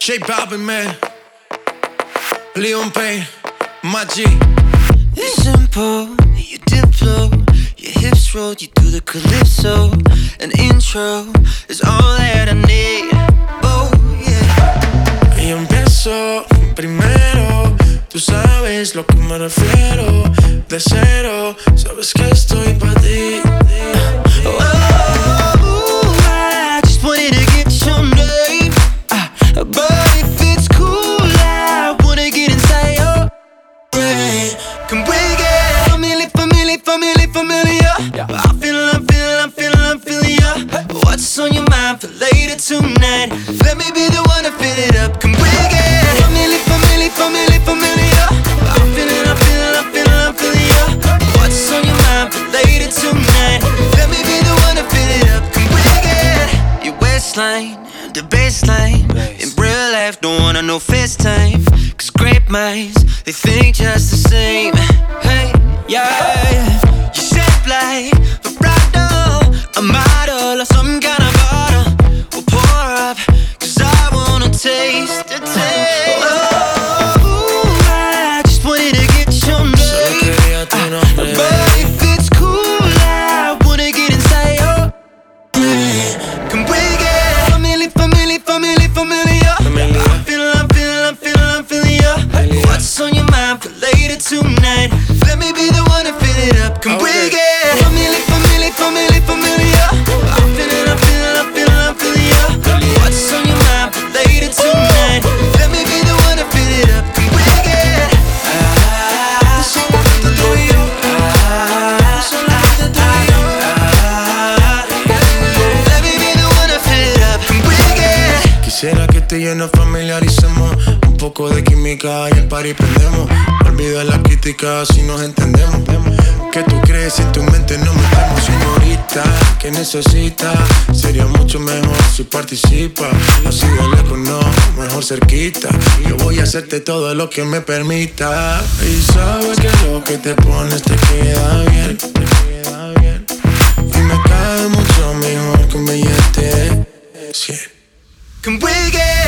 J Balvin, man. Leon Payne, my G. You're simple, you diplo. Your hips roll, you do the calypso. An intro is all that I need. Oh, yeah. Y empiezo primero. Tú sabes lo que me refiero. De cero, sabes que estoy pa' ti. Oh, I just wanted to get your name. But if it's cool, I wanna get inside your brain. Can we get familiar? I'm feeling ya. What's on your mind for later tonight? Let me be the one to fill it up. Can we get familiar? I'm feeling ya. What's on your mind for later tonight? Let me be the one to fill it up. Can we get your waistline, the baseline? In real life, don't wanna know FaceTime. Cause great minds, they think just the same. Hey, yeah. You shape like vibrato, a model or some kind of bottle. We'll pour up, cause I wanna taste the taste. Oh, I just wanted to get your name. But if it's cool, I wanna get inside your brain. Can we get familiar? I'm feeling ya. What's on your mind for later tonight? Let me be the one to fill it up. Can we get familiar? I'm feeling ya. What's on your mind for later tonight? Let me be the one to fill it up. Can we get solamente tú y yo? Solamente tú y yo. Let me be the one to fill it up. Can we get? Quisiera que tú y yo nos familiaricemos. Un poco de química y el party prendemos. Olvida la crítica si nos entendemos. ¿Qué tú crees si en tu mente no metemos? Señorita, ¿qué necesitas? Sería mucho mejor si participa. Así de lejos no, mejor cerquita. Yo voy a hacerte todo lo que me permita. Y sabes que lo que te pones te queda bien. Y me cae mucho mejor que un billete 100. Can we get